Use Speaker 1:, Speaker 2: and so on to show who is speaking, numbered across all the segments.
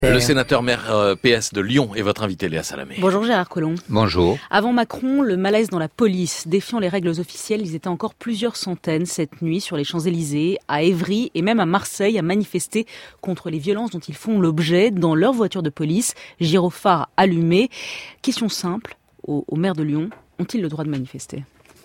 Speaker 1: Le sénateur maire PS de Lyon est votre invité, Léa Salamé.
Speaker 2: Bonjour Gérard Collomb.
Speaker 3: Bonjour.
Speaker 2: Avant Macron, le malaise dans la police. Défiant les règles officielles, ils étaient encore plusieurs centaines cette nuit sur les Champs-Élysées, à Évry et même à Marseille à manifester contre les violences dont ils font l'objet dans leur voiture de police, gyrophare allumé. Question simple, aux maires de Lyon, ont-ils le droit de manifester ?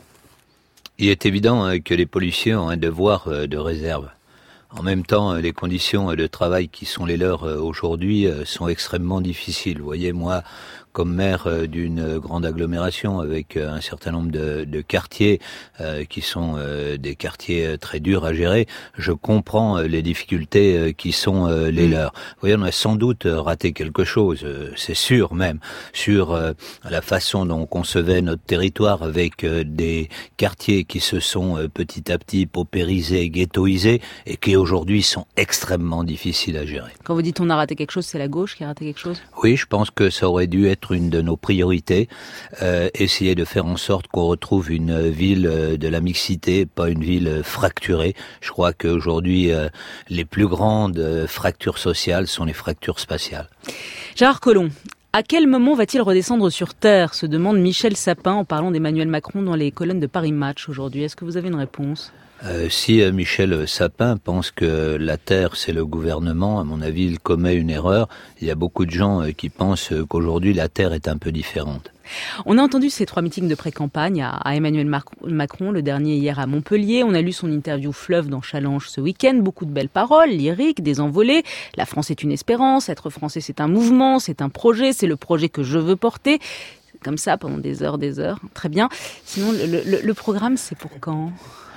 Speaker 3: Il est évident que les policiers ont un devoir de réserve. En même temps, les conditions de travail qui sont les leurs aujourd'hui sont extrêmement difficiles. Vous voyez, moi, comme maire d'une grande agglomération avec un certain nombre de quartiers qui sont des quartiers très durs à gérer, je comprends les difficultés qui sont les leurs. Vous voyez, on a sans doute raté quelque chose, c'est sûr même, sur la façon dont on concevait notre territoire avec des quartiers qui se sont petit à petit paupérisés, ghettoisés et qui aujourd'hui sont extrêmement difficiles à gérer.
Speaker 2: Quand vous dites on a raté quelque chose, c'est la gauche qui a raté quelque chose ?
Speaker 3: Oui, je pense que ça aurait dû être une de nos priorités, essayer de faire en sorte qu'on retrouve une ville de la mixité, pas une ville fracturée. Je crois qu'aujourd'hui, les plus grandes fractures sociales sont les fractures spatiales.
Speaker 2: Gérard Collomb, à quel moment va-t-il redescendre sur Terre, se demande Michel Sapin en parlant d'Emmanuel Macron dans les colonnes de Paris Match aujourd'hui. Est-ce que vous avez une réponse ?
Speaker 3: Si Michel Sapin pense que la Terre c'est le gouvernement, à mon avis il commet une erreur. Il y a beaucoup de gens qui pensent qu'aujourd'hui la Terre est un peu différente.
Speaker 2: On a entendu ces 3 meetings de pré-campagne à Emmanuel Macron, le dernier hier à Montpellier. On a lu son interview fleuve dans Challenge ce week-end. Beaucoup de belles paroles, lyriques, des envolées. La France est une espérance, être français c'est un mouvement, c'est un projet, c'est le projet que je veux porter. Comme ça pendant des heures. Très bien. Sinon, le programme c'est pour quand ?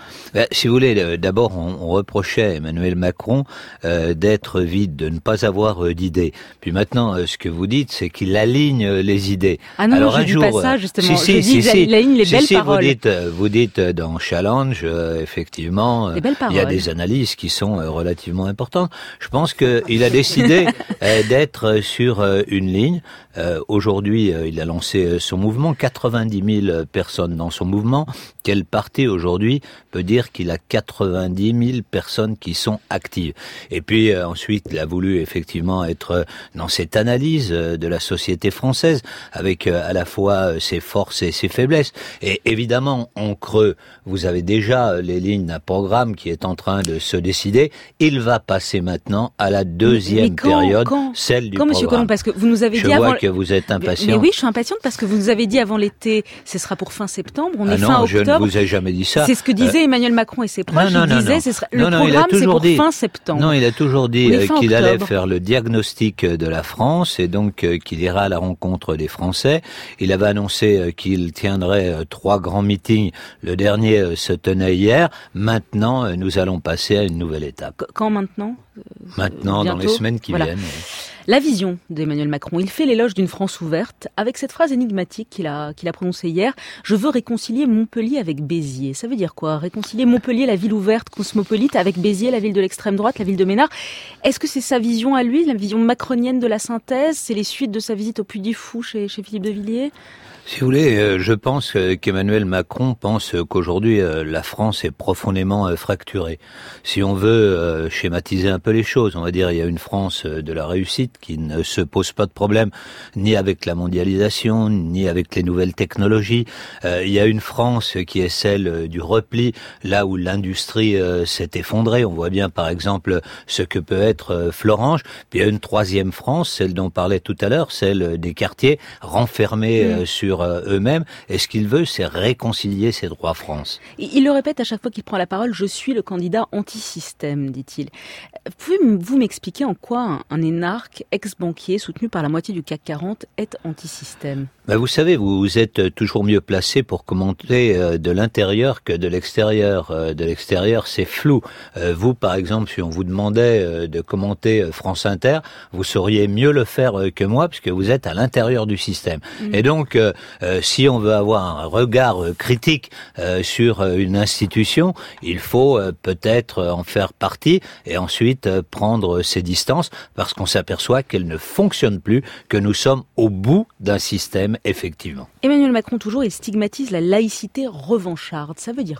Speaker 3: Si vous voulez, d'abord, on reprochait à Emmanuel Macron d'être vide, de ne pas avoir d'idées. Puis maintenant, ce que vous dites, c'est qu'il aligne les idées.
Speaker 2: Ah non, alors, je ne dis pas ça, justement. Il aligne les belles paroles.
Speaker 3: Vous dites dans Challenge, effectivement, il y a des analyses qui sont relativement importantes. Je pense qu'il a décidé d'être sur une ligne. Aujourd'hui, il a lancé son mouvement, 90 000 personnes dans son mouvement. Quel parti aujourd'hui peut dire qu'il a 90 000 personnes qui sont actives. Et puis ensuite, il a voulu effectivement être dans cette analyse de la société française, avec à la fois ses forces et ses faiblesses. Et évidemment, en creux, vous avez déjà les lignes d'un programme qui est en train de se décider. Il va passer maintenant à la deuxième période, celle du programme.
Speaker 2: Monsieur Collomb, parce que vous nous avez dit
Speaker 3: avant... Je vois que vous êtes impatient.
Speaker 2: Mais oui, je suis impatiente parce que vous nous avez dit avant l'été, ce sera pour fin septembre. On est fin octobre.
Speaker 3: Je ne vous ai jamais dit ça.
Speaker 2: C'est ce que disait Emmanuel Macron et ses proches. Le programme, c'est pour fin septembre.
Speaker 3: Non, il a toujours dit qu'il allait faire le diagnostic de la France et donc qu'il ira à la rencontre des Français. Il avait annoncé qu'il tiendrait 3 grands meetings. Le dernier se tenait hier. Maintenant, nous allons passer à une nouvelle étape.
Speaker 2: Quand maintenant ?
Speaker 3: Maintenant,
Speaker 2: bientôt,
Speaker 3: dans les semaines qui viennent.
Speaker 2: La vision d'Emmanuel Macron, il fait l'éloge d'une France ouverte avec cette phrase énigmatique qu'il a prononcée hier. Je veux réconcilier Montpellier avec Béziers. Ça veut dire quoi ? Réconcilier Montpellier, la ville ouverte, cosmopolite, avec Béziers, la ville de l'extrême droite, la ville de Ménard. Est-ce que c'est sa vision à lui, la vision macronienne de la synthèse ? C'est les suites de sa visite au Puy du Fou chez Philippe de Villiers ?
Speaker 3: Si vous voulez, je pense qu'Emmanuel Macron pense qu'aujourd'hui la France est profondément fracturée. Si on veut schématiser un peu les choses, on va dire il y a une France de la réussite qui ne se pose pas de problème ni avec la mondialisation, ni avec les nouvelles technologies. Il y a une France qui est celle du repli, là où l'industrie s'est effondrée. On voit bien par exemple ce que peut être Florange. Puis il y a une troisième France, celle dont on parlait tout à l'heure, celle des quartiers renfermés sur eux-mêmes, et ce qu'il veut, c'est réconcilier ces 3 France.
Speaker 2: Il le répète à chaque fois qu'il prend la parole, je suis le candidat anti-système, dit-il. Pouvez-vous m'expliquer en quoi un énarque ex-banquier soutenu par la moitié du CAC 40 est anti-système ?
Speaker 3: Vous savez, vous êtes toujours mieux placé pour commenter de l'intérieur que de l'extérieur. De l'extérieur, c'est flou. Vous, par exemple, si on vous demandait de commenter France Inter, vous sauriez mieux le faire que moi, puisque vous êtes à l'intérieur du système. Et donc, si on veut avoir un regard critique sur une institution, il faut peut-être en faire partie et ensuite prendre ses distances, parce qu'on s'aperçoit qu'elle ne fonctionne plus, que nous sommes au bout d'un système, effectivement.
Speaker 2: Emmanuel Macron, toujours, il stigmatise la laïcité revancharde. Ça veut dire quoi ?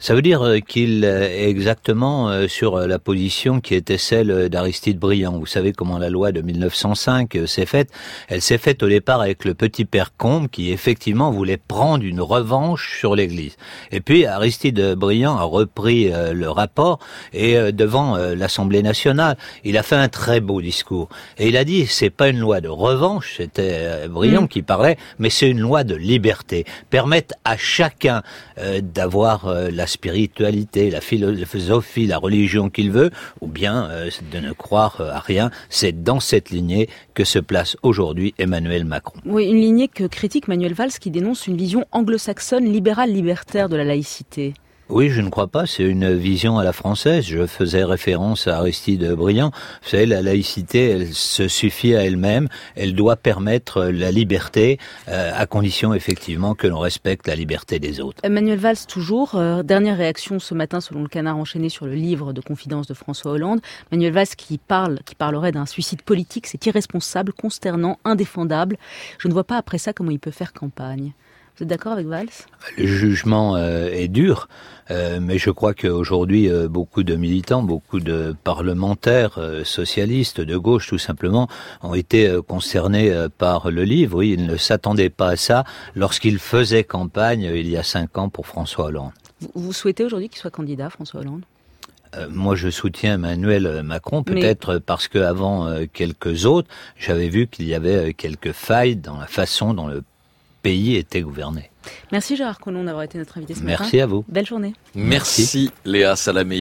Speaker 3: Ça veut dire qu'il est exactement sur la position qui était celle d'Aristide Briand. Vous savez comment la loi de 1905 s'est faite. Elle s'est faite au départ avec le petit père Combes qui effectivement voulait prendre une revanche sur l'Église. Et puis Aristide Briand a repris le rapport et devant l'Assemblée nationale, il a fait un très beau discours. Et il a dit, c'est pas une loi de revanche, c'était Briand qui parlait, mais c'est une loi de liberté. Permettre à chacun d'avoir la spiritualité, la philosophie, la religion qu'il veut, ou bien de ne croire à rien. C'est dans cette lignée que se place aujourd'hui Emmanuel Macron.
Speaker 2: Oui, une lignée que critique Manuel Valls qui dénonce une vision anglo-saxonne libérale-libertaire de la laïcité.
Speaker 3: Oui, je ne crois pas. C'est une vision à la française. Je faisais référence à Aristide Briand. Vous savez, la laïcité, elle se suffit à elle-même. Elle doit permettre la liberté, à condition effectivement que l'on respecte la liberté des autres.
Speaker 2: Manuel Valls, toujours. Dernière réaction ce matin, selon le Canard enchaîné, sur le livre de confidences de François Hollande. Manuel Valls qui parlerait d'un suicide politique. C'est irresponsable, consternant, indéfendable. Je ne vois pas après ça comment il peut faire campagne. Vous êtes d'accord avec Valls ?
Speaker 3: Le jugement est dur, mais je crois qu'aujourd'hui, beaucoup de militants, beaucoup de parlementaires socialistes, de gauche tout simplement, ont été concernés par le livre. Oui, ils ne s'attendaient pas à ça lorsqu'ils faisaient campagne il y a 5 ans pour François Hollande.
Speaker 2: Vous souhaitez aujourd'hui qu'il soit candidat, François Hollande ?
Speaker 3: Moi, je soutiens Emmanuel Macron, peut-être parce qu'avant quelques autres, j'avais vu qu'il y avait quelques failles dans la façon dont le pays était gouverné.
Speaker 2: Merci Gérard Collomb d'avoir été notre invité ce
Speaker 3: matin. Merci à vous.
Speaker 2: Belle journée.
Speaker 1: Merci Léa Salamé.